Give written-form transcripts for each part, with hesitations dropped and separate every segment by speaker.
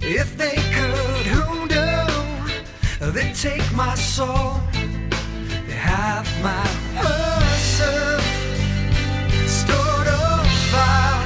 Speaker 1: If they could, who knew? They take my soul, they have my person stored on file.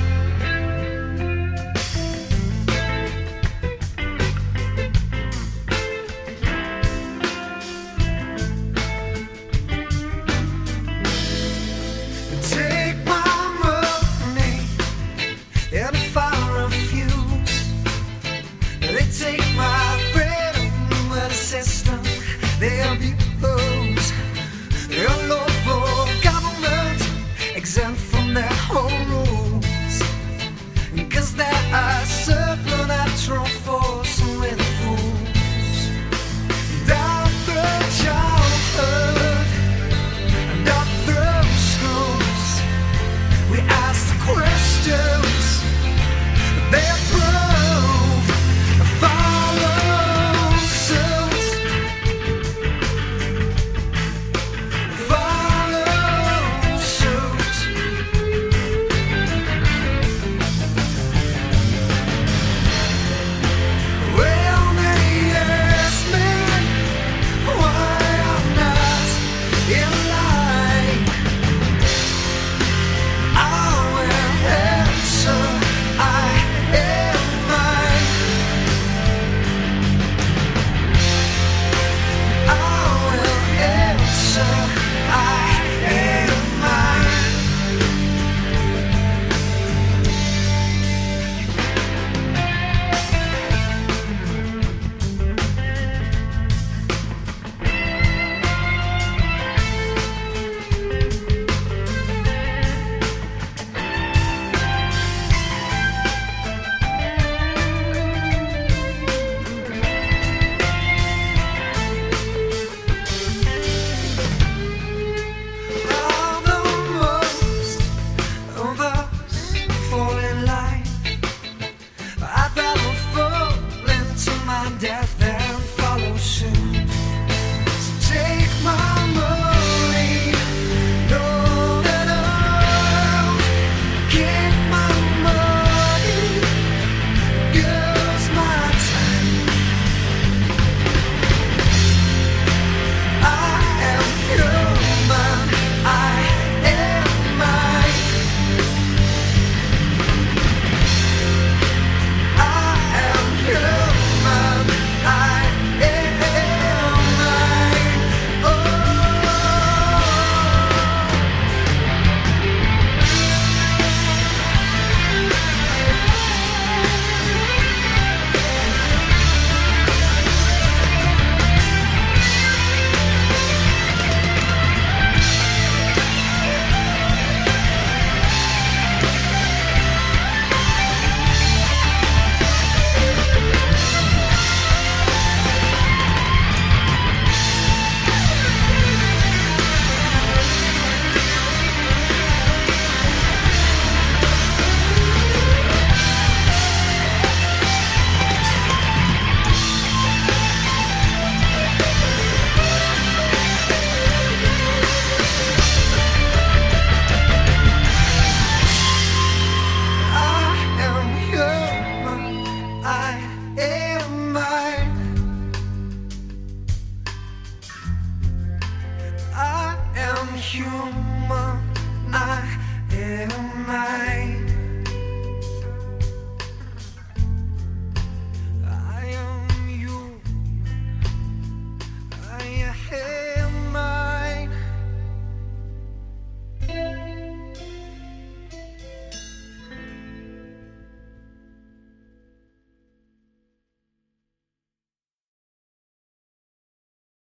Speaker 1: Take my money and fire a fuse. They take my freedom and system. They abuse your lawful government, exempt from their own rules. 'Cause there are supernatural force with fools. Down through childhood, not through schools, we ask the questions. They're